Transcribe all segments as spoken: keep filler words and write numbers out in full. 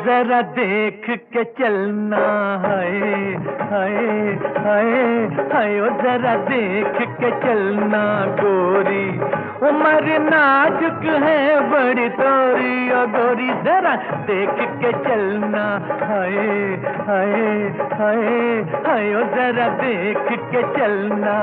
जरा देख के चलना, हाय हाय हाय हाय ओ जरा देख के चलना गोरी, उम्र नाजुक है बड़ी तोरी, ओ गोरी जरा देख के चलना, हाय हाय हाय हाय ओ जरा देख के चलना।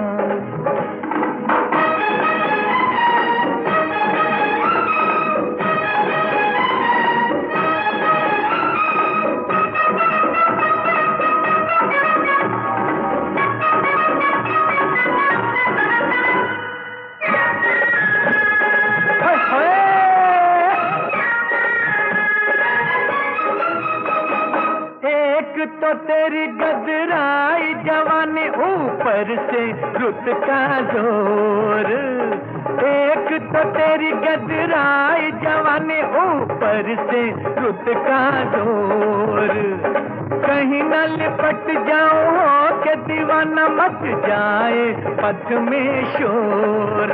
तो तेरी गदराई जवानी, ऊपर से रुत का जोर, एक तो तेरी गदराई जवानी, ऊपर से रुत का जोर, कहीं न लिपट जाओ हो के दीवाना मच जाए पथ में शोर।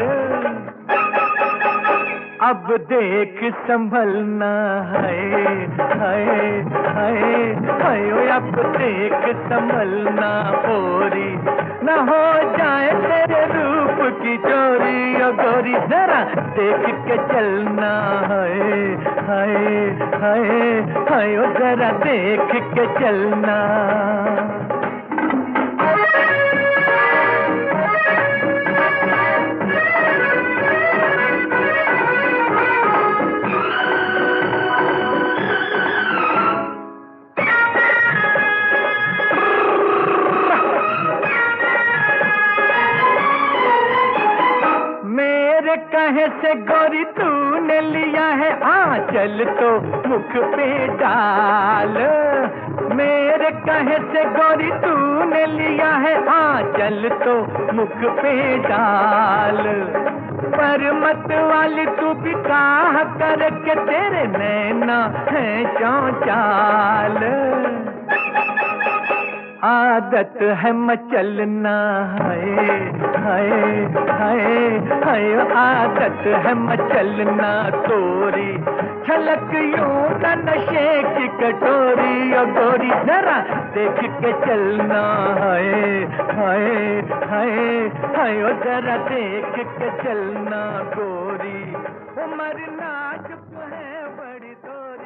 अब देख संभलना, हाय हाय हाय हाय अब देख संभलना गोरी, न हो जाए तेरे रूप की चोरी, ओ गोरी जरा देख के चलना, हाय हाय हाय हाय ओ जरा देख के चलना। कहे से गोरी तूने लिया है आंचल तो मुख पे डाल, मेरे कहे से गोरी तूने लिया है आंचल तो मुख पे डाल, पर मत वाली तू भी काह करके तेरे नैना है चौचाल, आदत है मचलना, हाय हाय हाय हाय आदत है मचलना तोरी, छलक यूं न नशे की कटोरी, ओ गोरी जरा देख के चलना, हाय हाय हाय हाय ओ जरा देख के चलना गोरी, उम्र नाजुक है बड़ी तोरी।